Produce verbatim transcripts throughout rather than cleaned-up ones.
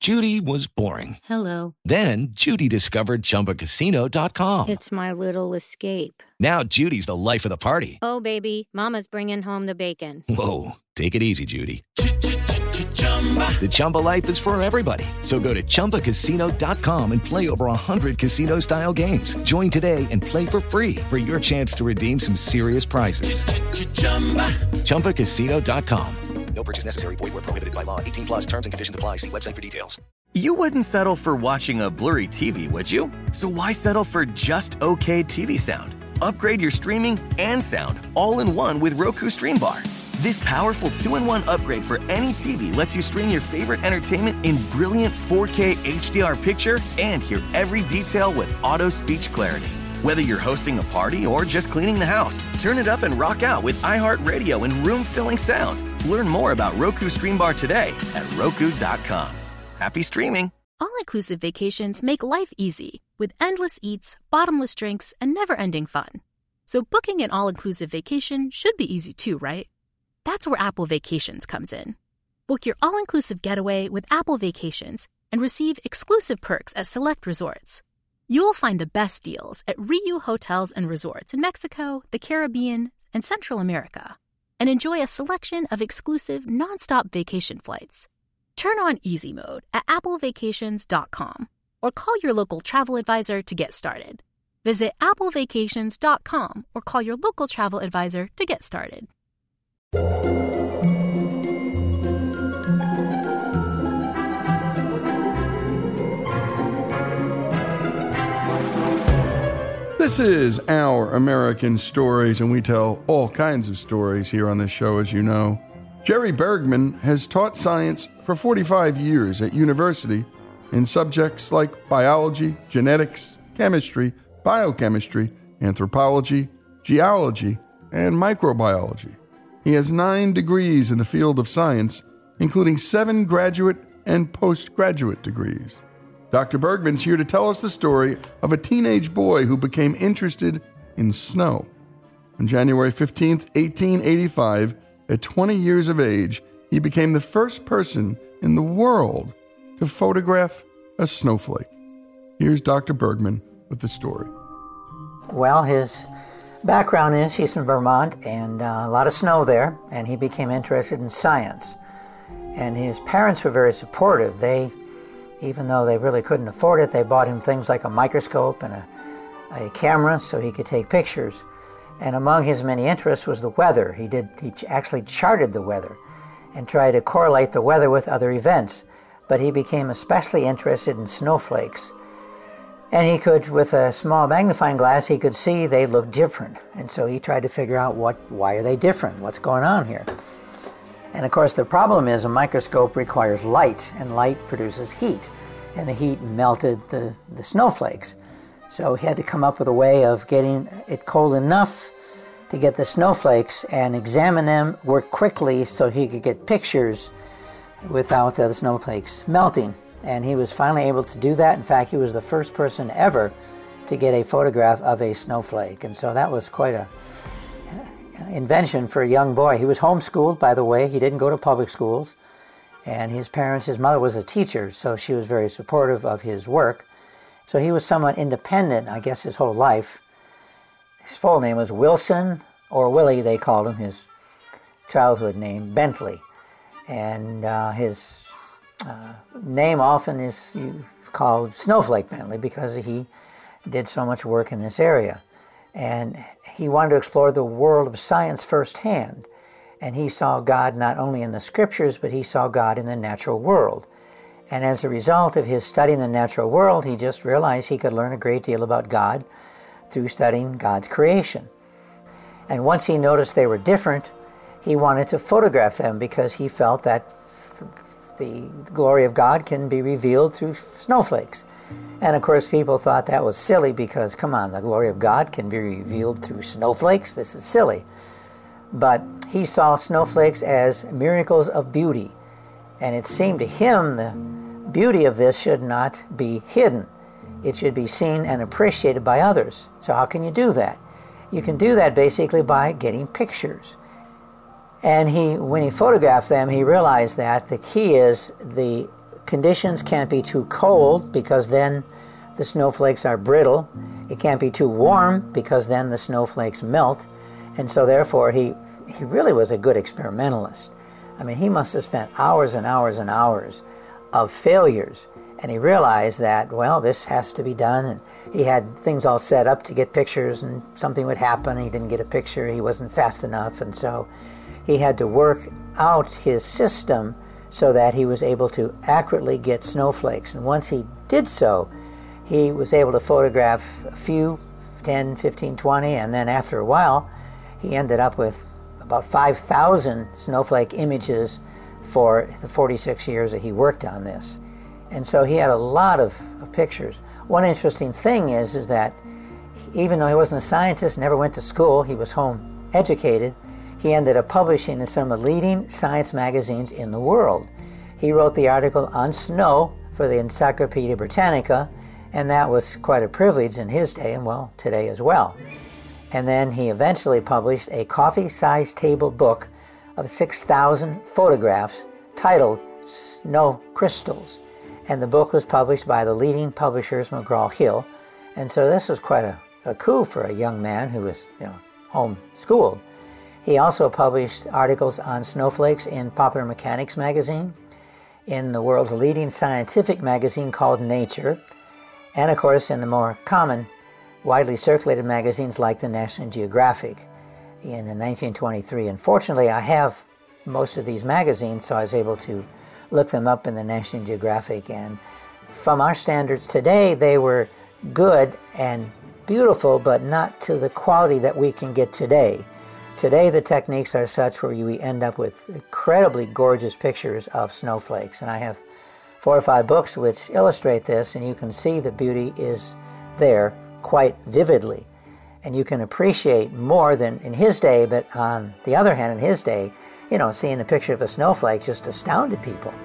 Judy was boring. Hello. Then Judy discovered Chumba Casino dot com. It's my little escape. Now Judy's the life of the party. Oh, baby, mama's bringing home the bacon. Whoa, take it easy, Judy. The Chumba life is for everybody. So go to Chumba Casino dot com and play over one hundred casino-style games. Join today and play for free for your chance to redeem some serious prizes. Chumba Casino dot com. No purchase necessary. Void where prohibited by law. eighteen plus terms and conditions apply. See website for details. You wouldn't settle for watching a blurry T V, would you? So why settle for just okay T V sound? Upgrade your streaming and sound all in one with Roku Stream Bar. This powerful two in one upgrade for any T V lets you stream your favorite entertainment in brilliant four K H D R picture and hear every detail with auto speech clarity. Whether you're hosting a party or just cleaning the house, turn it up and rock out with iHeartRadio and room-filling sound. Learn more about Roku Stream Bar today at Roku dot com. Happy streaming. All-inclusive vacations make life easy with endless eats, bottomless drinks, and never-ending fun. So booking an all-inclusive vacation should be easy too, right? That's where Apple Vacations comes in. Book your all-inclusive getaway with Apple Vacations and receive exclusive perks at select resorts. You'll find the best deals at Riu Hotels and Resorts in Mexico, the Caribbean, and Central America, and enjoy a selection of exclusive nonstop vacation flights. Turn on easy mode at apple vacations dot com or call your local travel advisor to get started. Visit apple vacations dot com or call your local travel advisor to get started. This is Our American Stories, and we tell all kinds of stories here on this show, as you know. Jerry Bergman has taught science for forty-five years at university in subjects like biology, genetics, chemistry, biochemistry, anthropology, geology, and microbiology. He has nine degrees in the field of science, including seven graduate and postgraduate degrees. Doctor Bergman's here to tell us the story of a teenage boy who became interested in snow. On January fifteenth, eighteen eighty-five, at twenty years of age, he became the first person in the world to photograph a snowflake. Here's Doctor Bergman with the story. Well, his background is he's from Vermont, and uh, a lot of snow there, and he became interested in science. And his parents were very supportive. They Even though they really couldn't afford it, they bought him things like a microscope and a, a camera so he could take pictures. And among his many interests was the weather. He did. He actually charted the weather and tried to correlate the weather with other events. But he became especially interested in snowflakes. And he could, with a small magnifying glass, he could see they looked different. And so he tried to figure out what, why are they different? What's going on here? And of course, the problem is a microscope requires light, and light produces heat. And the heat melted the, the snowflakes. So he had to come up with a way of getting it cold enough to get the snowflakes and examine them, work quickly so he could get pictures without uh, the snowflakes melting. And he was finally able to do that. In fact, he was the first person ever to get a photograph of a snowflake. And so that was quite a invention for a young boy. He was homeschooled, by the way. He didn't go to public schools. And his parents, his mother was a teacher, so she was very supportive of his work. So he was somewhat independent, I guess, his whole life. His full name was Wilson, or Willie, they called him, his childhood name, Bentley. And uh, his uh, name often is called Snowflake Bentley because he did so much work in this area. And he wanted to explore the world of science firsthand. And he saw God not only in the scriptures, but he saw God in the natural world. And as a result of his studying the natural world, he just realized he could learn a great deal about God through studying God's creation. And once he noticed they were different, he wanted to photograph them because he felt that the glory of God can be revealed through snowflakes. And of course, people thought that was silly because, come on, the glory of God can be revealed through snowflakes? This is silly. But he saw snowflakes as miracles of beauty. And it seemed to him the beauty of this should not be hidden. It should be seen and appreciated by others. So how can you do that? You can do that basically by getting pictures. And he, when he photographed them, he realized that the key is the conditions can't be too cold because then the snowflakes are brittle. It can't be too warm because then the snowflakes melt. And so therefore he, he really was a good experimentalist. I mean, he must have spent hours and hours and hours of failures. And he realized that, well, this has to be done. And he had things all set up to get pictures, and something would happen. He didn't get a picture. He wasn't fast enough. And so he had to work out his system so that he was able to accurately get snowflakes. And once he did so, he was able to photograph a few, ten, fifteen, twenty, and then after a while, he ended up with about five thousand snowflake images for the forty-six years that he worked on this. And so he had a lot of, of pictures. One interesting thing is, is that even though he wasn't a scientist, never went to school, he was home educated, he ended up publishing in some of the leading science magazines in the world. He wrote the article on snow for the Encyclopedia Britannica, and that was quite a privilege in his day, and well, today as well. And then he eventually published a coffee-sized table book of six thousand photographs titled Snow Crystals. And the book was published by the leading publishers, McGraw-Hill. And so this was quite a, a coup for a young man who was, you know, home-schooled. He also published articles on snowflakes in Popular Mechanics magazine, in the world's leading scientific magazine called Nature, and of course in the more common, widely circulated magazines like the National Geographic in nineteen twenty-three. Unfortunately, I have most of these magazines, so I was able to look them up in the National Geographic, and from our standards today, they were good and beautiful, but not to the quality that we can get today. Today, the techniques are such where we end up with incredibly gorgeous pictures of snowflakes, and I have four or five books which illustrate this, and you can see the beauty is there quite vividly, and you can appreciate more than in his day. But on the other hand, in his day, you know, seeing a picture of a snowflake just astounded people.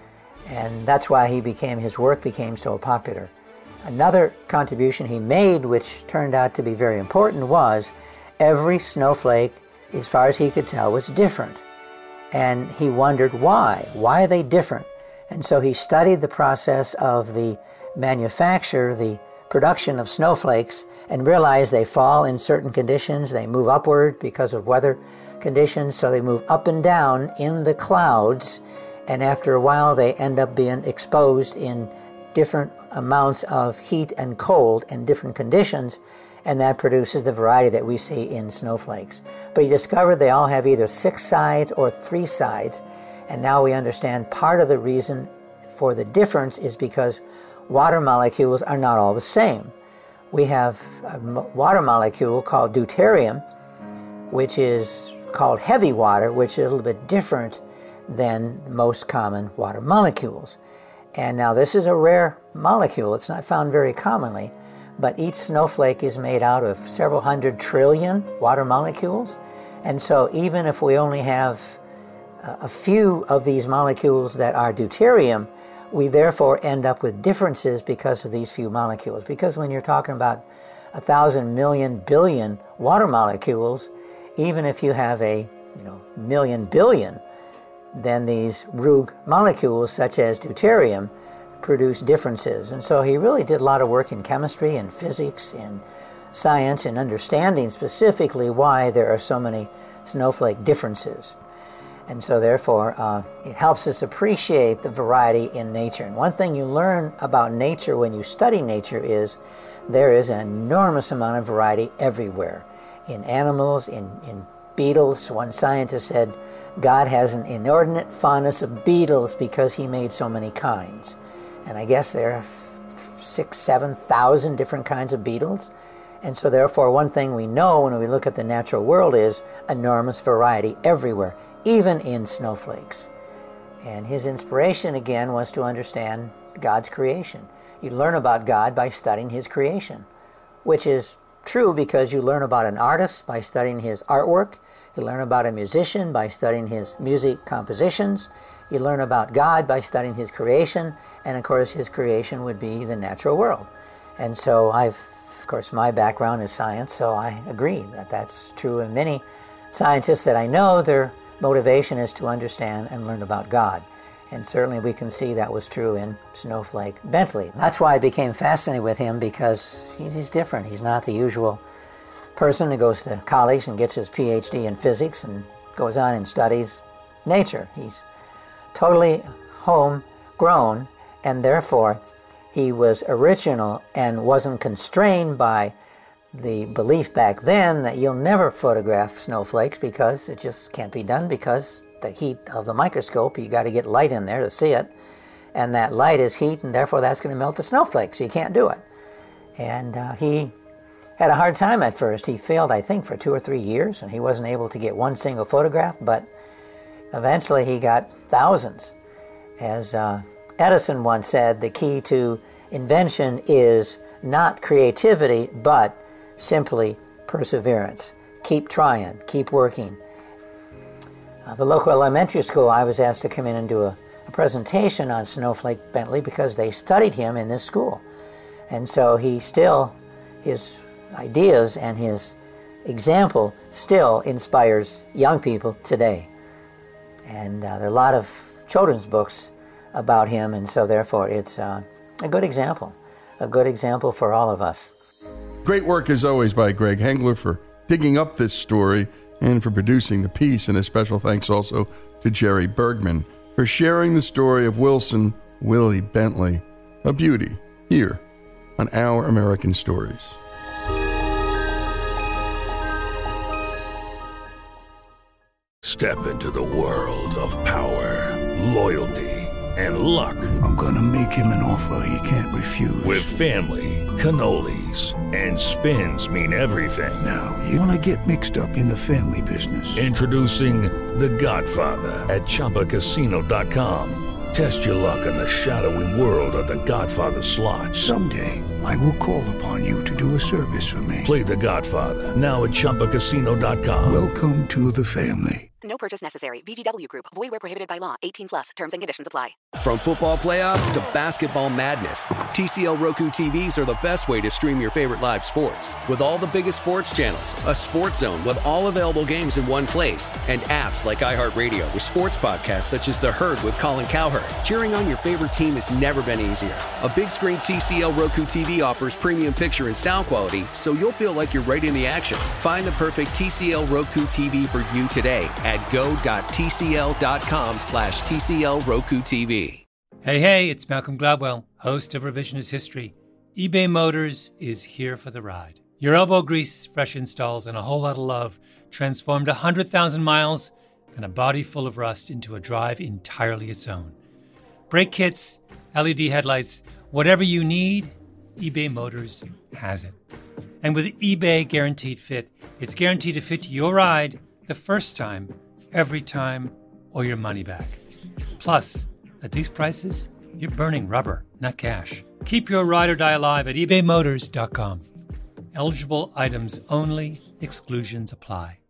And that's why he became, his work became so popular. Another contribution he made, which turned out to be very important, was every snowflake, as far as he could tell, was different. And he wondered why. Why are they different? And so he studied the process of the manufacture, the production of snowflakes, and realized they fall in certain conditions. They move upward because of weather conditions, so they move up and down in the clouds, and after a while they end up being exposed in different amounts of heat and cold and different conditions, and that produces the variety that we see in snowflakes. But he discovered they all have either six sides or three sides, and now we understand part of the reason for the difference is because water molecules are not all the same. We have a water molecule called deuterium, which is called heavy water, which is a little bit different than the most common water molecules. And now this is a rare molecule. It's not found very commonly, but each snowflake is made out of several hundred trillion water molecules. And so even if we only have a few of these molecules that are deuterium, we therefore end up with differences because of these few molecules. Because when you're talking about a thousand million billion water molecules, even if you have a you know million billion, then these rogue molecules such as deuterium produce differences. And so he really did a lot of work in chemistry and physics and science and understanding specifically why there are so many snowflake differences. And so therefore uh, it helps us appreciate the variety in nature. And one thing you learn about nature when you study nature is there is an enormous amount of variety everywhere. In animals, in, in beetles. One scientist said God has an inordinate fondness of beetles because he made so many kinds. And I guess there are six, seven thousand different kinds of beetles. And so therefore one thing we know when we look at the natural world is enormous variety everywhere, even in snowflakes. And his inspiration again was to understand God's creation. You learn about God by studying his creation, which is true because you learn about an artist by studying his artwork. You learn about a musician by studying his music compositions. You learn about God by studying his creation, and of course his creation would be the natural world. And so I've, of course my background is science, so I agree that that's true. And many scientists that I know, their motivation is to understand and learn about God. And certainly we can see that was true in Snowflake Bentley. That's why I became fascinated with him, because he's different. He's not the usual person who goes to college and gets his P H D in physics and goes on and studies nature. He's totally homegrown, and therefore he was original and wasn't constrained by the belief back then that you'll never photograph snowflakes because it just can't be done because the heat of the microscope, you got to get light in there to see it, and that light is heat, and therefore that's going to melt the snowflakes, so you can't do it. And uh, he had a hard time at first. He failed, I think, for two or three years, and he wasn't able to get one single photograph, but eventually he got thousands. As uh, Edison once said, the key to invention is not creativity, but simply perseverance. Keep trying, keep working. Uh, the local elementary school, I was asked to come in and do a, a presentation on Snowflake Bentley because they studied him in this school. And so he still, his ideas and his example still inspires young people today. And uh, there are a lot of children's books about him, and so therefore it's uh, a good example, a good example for all of us. Great work as always by Greg Hengler for digging up this story and for producing the piece, and a special thanks also to Jerry Bergman for sharing the story of Wilson Willie Bentley, a beauty, here on Our American Stories. Step into the world of power, loyalty, and luck. I'm gonna make him an offer he can't refuse. With family, cannolis, and spins mean everything. Now, you wanna get mixed up in the family business. Introducing The Godfather at Chumba Casino dot com. Test your luck in the shadowy world of The Godfather slot. Someday, I will call upon you to do a service for me. Play The Godfather now at Chumba Casino dot com. Welcome to the family. No purchase necessary. V G W Group. Void where prohibited by law. eighteen plus. Terms and conditions apply. From football playoffs to basketball madness, T C L Roku T Vs are the best way to stream your favorite live sports. With all the biggest sports channels, a sports zone with all available games in one place, and apps like iHeartRadio with sports podcasts such as The Herd with Colin Cowherd. Cheering on your favorite team has never been easier. A big screen T C L Roku T V offers premium picture and sound quality, so you'll feel like you're right in the action. Find the perfect T C L Roku T V for you today at go.tcl.com slash TCL Roku TV. Hey, hey, it's Malcolm Gladwell, host of Revisionist History. eBay Motors is here for the ride. Your elbow grease, fresh installs, and a whole lot of love transformed one hundred thousand miles and a body full of rust into a drive entirely its own. Brake kits, L E D headlights, whatever you need, eBay Motors has it. And with eBay Guaranteed Fit, it's guaranteed to fit your ride the first time, every time, or your money back. Plus, at these prices, you're burning rubber, not cash. Keep your ride or die alive at ebay motors dot com. Eligible items only. Exclusions apply.